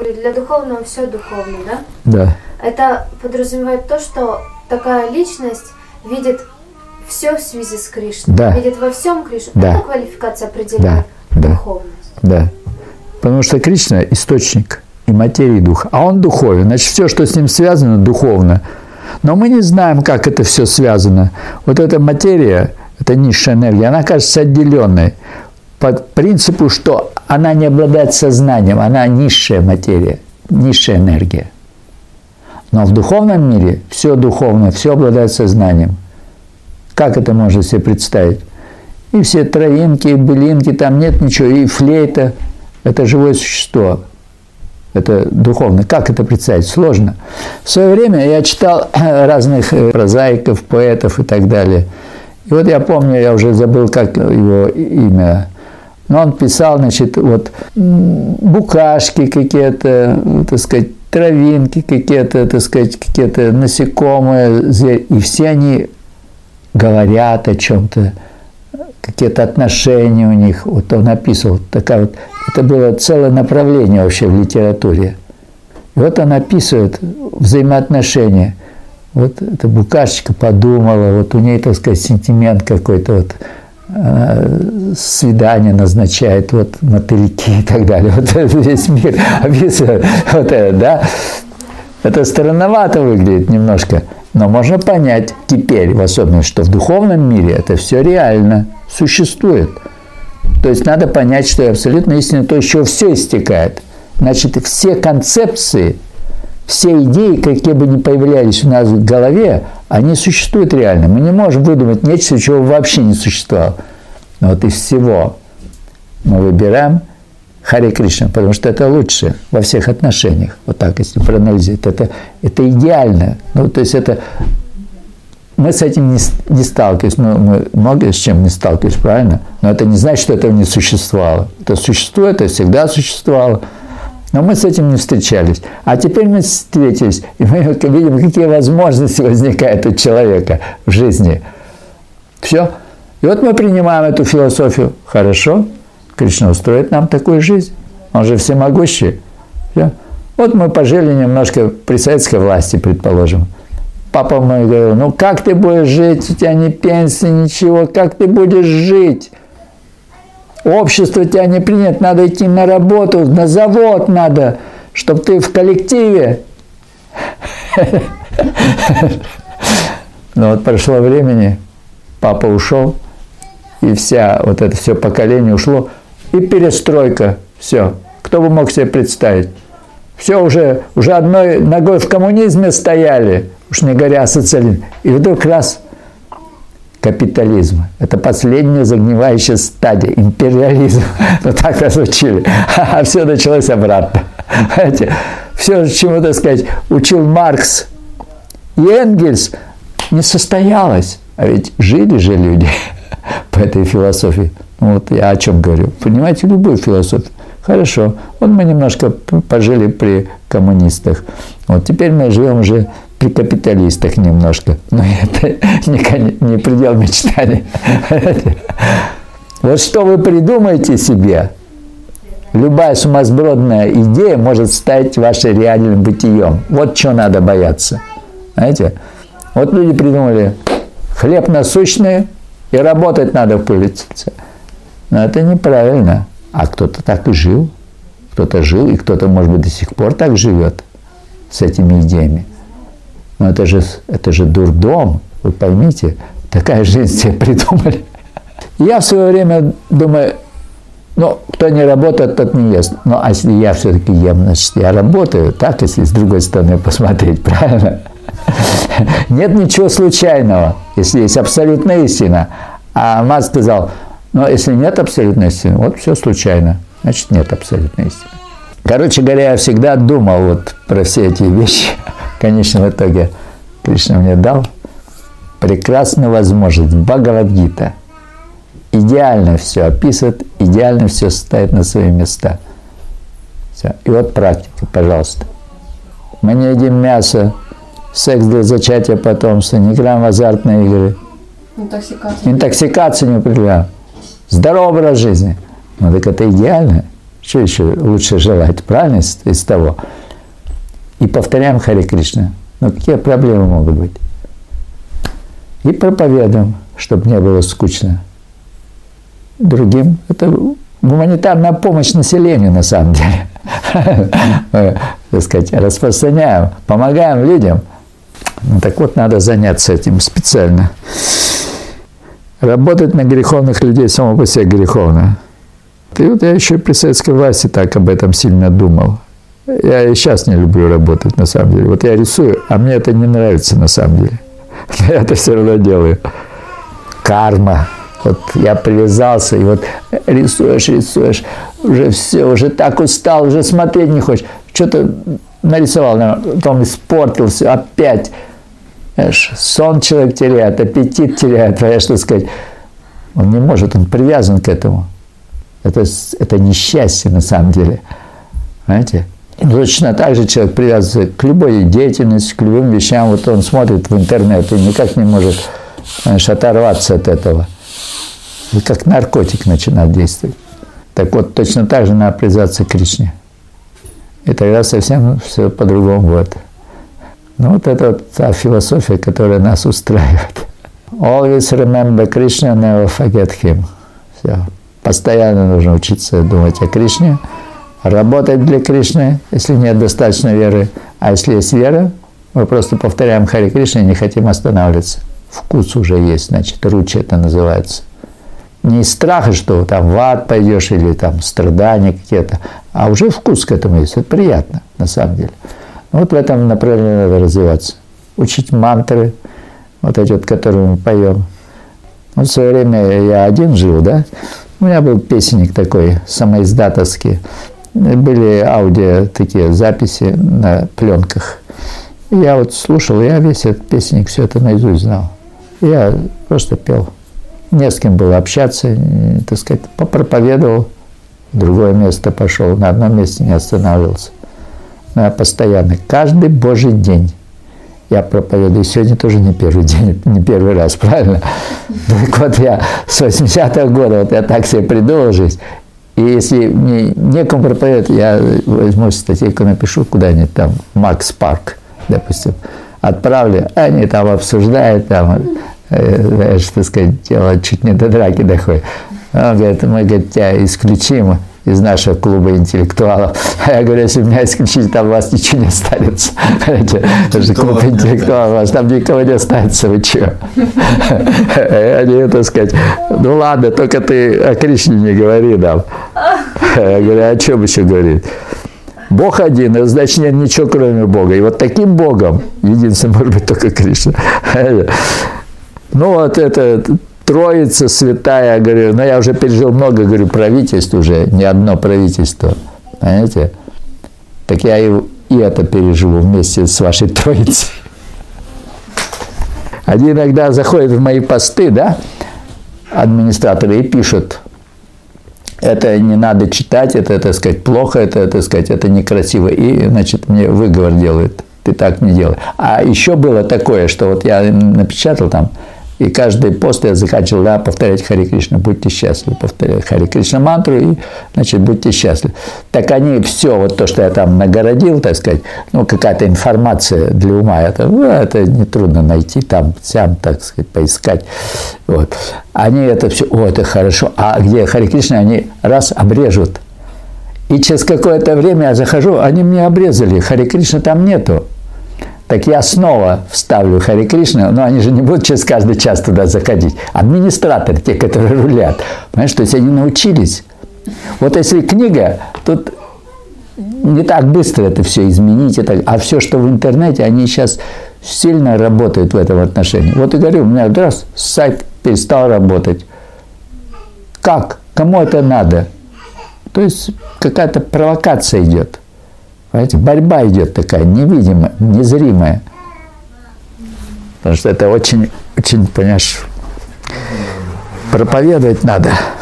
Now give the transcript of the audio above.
говорили, для духовного все духовно, да? Да. Это подразумевает то, что такая личность видит все в связи с Кришной, Да. видит во всем Кришну. Да. Эта квалификация определяет Да. духовность. Да. Потому что Кришна – источник и материи, и духа. А он духовен. Значит, все, что с ним связано, духовно. Но мы не знаем, как это все связано. Вот эта материя, эта низшая энергия, она кажется отделенной. По принципу, что она не обладает сознанием, она низшая материя, низшая энергия. Но в духовном мире все духовное, все обладает сознанием. Как это можно себе представить? И все травинки, и былинки, там нет ничего, и флейта – это живое существо. Это духовно. Как это представить? Сложно. В свое время я читал разных прозаиков, поэтов и так далее. И вот я помню, я уже забыл, как его имя, но он писал, значит, вот букашки какие-то, так сказать, травинки какие-то, так сказать, какие-то насекомые, звери, и все они говорят о чем-то, какие-то отношения у них. Вот он описывал, такая вот, это было целое направление вообще в литературе. И вот он описывает взаимоотношения. Вот эта букашечка подумала, вот у нее, так сказать, сентимент какой-то, вот свидание назначает, вот мотыльки и так далее. Вот весь мир описывает. Вот это, да? Это странновато выглядит немножко. Но можно понять теперь, в особенности, что в духовном мире это все реально существует. То есть надо понять, что абсолютно истина, то, из чего все истекает. Значит, все концепции, все идеи, какие бы ни появлялись у нас в голове, они существуют реально. Мы не можем выдумать нечто, чего вообще не существовало. Но вот из всего мы выбираем Харе Кришна, потому что это лучше во всех отношениях. Вот так, если проанализировать. Это идеально. Ну, то есть это... Мы с этим не сталкивались. Ну, мы много с чем не сталкивались, правильно? Но это не значит, что этого не существовало. Это существует, это всегда существовало. Но мы с этим не встречались. А теперь мы встретились, и мы видим, какие возможности возникают у человека в жизни. Все. И вот мы принимаем эту философию. Хорошо. Кришна устроит нам такую жизнь. Он же всемогущий. Все. Вот мы пожили немножко при советской власти, предположим. Папа мой говорил, ну как ты будешь жить, у тебя ни пенсии, ничего, как ты будешь жить? Общество тебя не принят, надо идти на работу, на завод надо, чтобы ты в коллективе. Но вот прошло времени, папа ушел, и вот это все поколение ушло, и перестройка, все. Кто бы мог себе представить? Все уже одной ногой в коммунизме стояли, уж не говоря о социализме. И вдруг раз капитализм. Это последняя загнивающая стадия, империализм. Ну так нас учили. А все началось обратно. Понимаете? Все, чему, так сказать, учил Маркс и Энгельс, не состоялось. А ведь жили же люди по этой философии. Вот я о чем говорю. Понимаете, любую философию. Хорошо. Вот мы немножко пожили при коммунистах. Вот теперь мы живем уже при капиталистах немножко. Но это не предел мечтаний. Вот что вы придумаете себе, любая сумасбродная идея может стать вашим реальным бытием. Вот чего надо бояться. Знаете? Вот люди придумали хлеб насущный, и работать надо в пыльце. Но это неправильно. А кто-то так и жил. Кто-то жил, и кто-то, может быть, до сих пор так живет с этими идеями. Но это же дурдом, вы поймите. Такая жизнь себе придумали. Я в свое время думаю, ну, кто не работает, тот не ест. Ну, а если я все-таки ем, значит, я работаю. Так, если с другой стороны посмотреть, правильно? Нет ничего случайного, если есть абсолютная истина. А Мат сказал, но если нет абсолютной истины, вот все случайно, значит, нет абсолютной истины. Короче говоря, я всегда думал вот про все эти вещи. В конечном итоге Кришна мне дал прекрасную возможность. Бхагавад-гита идеально все описывает, идеально все ставит на свои места. Все. И вот практика, пожалуйста. Мы не едим мясо, секс для зачатия потомства, не играем в азартные игры. Интоксикацию не употребляем. Здоровый образ жизни. Ну так это идеально. Что еще лучше желать, правильно, из того? И повторяем Харе Кришна. Ну, какие проблемы могут быть? И проповедуем, чтобы не было скучно. Другим это гуманитарная помощь населению, на самом деле. Мы, так сказать, распространяем, помогаем людям. Ну, так вот, надо заняться этим специально. Работать на греховных людей само по себе греховно. И вот я еще при советской власти так об этом сильно думал. Я и сейчас не люблю работать, на самом деле. Вот я рисую, а мне это не нравится, на самом деле. Но я это все равно делаю. Карма. Вот я привязался, и вот рисуешь, уже все, уже так устал, уже смотреть не хочешь. Что-то нарисовал, потом испортил все, опять. Знаешь, сон человек теряет, аппетит теряет, понимаешь, что сказать. Он не может, он привязан к этому. Это несчастье на самом деле. Понимаете? И точно так же человек привязывается к любой деятельности, к любым вещам. Вот он смотрит в интернет и никак не может, знаешь, оторваться от этого. И как наркотик начинает действовать. Так вот, точно так же надо привязаться к Кришне. И тогда совсем все по-другому будет. Ну, вот это вот та философия, которая нас устраивает. Always remember Krishna, never forget him. Все. Постоянно нужно учиться думать о Кришне, работать для Кришны, если нет достаточно веры. А если есть вера, мы просто повторяем Харе Кришна и не хотим останавливаться. Вкус уже есть, значит, ручи это называется. Не из страха, что там в ад пойдешь или там страдания какие-то, а уже вкус к этому есть. Это приятно, на самом деле. Вот в этом направлении надо развиваться. Учить мантры, вот эти вот, которые мы поем. Вот в свое время я один жил, да? У меня был песенник такой, самоиздатовский. Были аудио такие записи на пленках. И я вот слушал, я весь этот песенник, все это наизусть знал. Я просто пел. Не с кем было общаться, так сказать, попроповедовал, в другое место пошел, на одном месте не останавливался. Но я постоянно, каждый божий день я проповедую. Сегодня тоже не первый день, не первый раз, правильно? Так вот я с 80-го года, вот я так себе придумал жизнь. И если мне некому проповедовать, я возьму статейку, напишу куда-нибудь там, Макс Парк, допустим, отправлю, они там обсуждают, там, знаешь, так сказать, дело чуть не до драки доходит. Он говорит, мы, говорит, тебя исключим из нашего клуба интеллектуалов. А я говорю, если меня исключить, там у вас ничего не останется. Это же клуб интеллектуалов, у вас там никого не останется, вы чего? Они, так сказать, ну ладно, только ты о Кришне не говори нам. Я говорю, о чем еще говорить? Бог один, это значит нет ничего кроме Бога. И вот таким Богом единственным может быть только Кришна. Ну вот это Троица святая, говорю, но я уже пережил много, говорю, правительств уже, не одно правительство, понимаете? Так я и это переживу вместе с вашей Троицей. Они иногда заходят в мои посты, да, администраторы, и пишут, это не надо читать, это, так сказать, плохо, это, так сказать, это некрасиво, и, значит, мне выговор делают, ты так не делай. А еще было такое, что вот я напечатал там, и каждый пост я заканчивал, да, повторять Харе Кришна, будьте счастливы, повторять Харе Кришна мантру, и, значит, будьте счастливы. Так они все, вот то, что я там нагородил, так сказать, ну, какая-то информация для ума, это нетрудно найти, там, сам, так сказать, поискать. Вот. Они это все, о, это хорошо, а где Харе Кришна, они раз обрежут. И через какое-то время я захожу, они мне обрезали, Харе Кришна там нету. Так я снова вставлю Харе Кришна, но они же не будут через каждый час туда заходить. Администраторы, те, которые рулят, понимаешь, то есть они научились. Вот если книга, тут не так быстро это все изменить, а все, что в интернете, они сейчас сильно работают в этом отношении. Вот и говорю, у меня раз сайт перестал работать. Как? Кому это надо? То есть какая-то провокация идет. Понимаете, борьба идет такая, невидимая, незримая. Потому что это очень, очень, понимаешь, проповедовать надо.